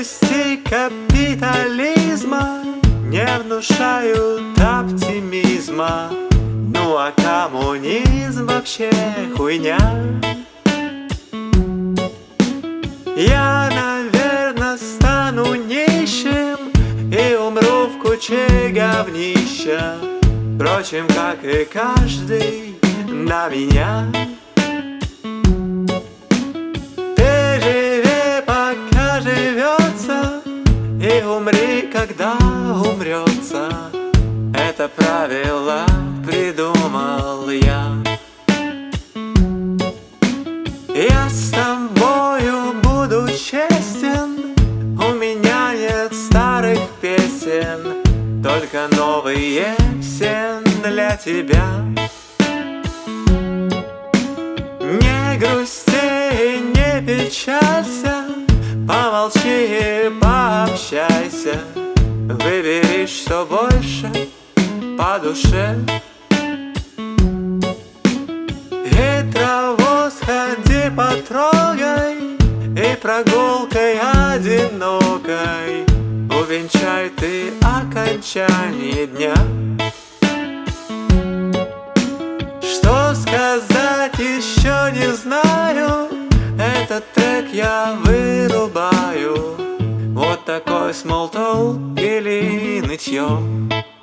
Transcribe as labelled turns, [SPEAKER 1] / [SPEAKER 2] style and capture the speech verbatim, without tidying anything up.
[SPEAKER 1] грусти капитализма не внушают оптимизма. Ну а коммунизм вообще хуйня. Я, наверно, стану нищим и умру в куче говнища, впрочем, как и каждый на меня. Ты живи, пока живется, и умри, когда умрется. Это правило придумал я. Я с тобою буду честен, у меня нет старых песен, только новые все для тебя. Не грусти и не печалься, помолчи и пообщайся, выбери, что больше по душе. И траву сходи потрогай, и прогулкой одинокой увенчай ты окончание дня. Что сказать еще не знаю, этот трек я вырубаю. Вот такой смолтолк или нытье.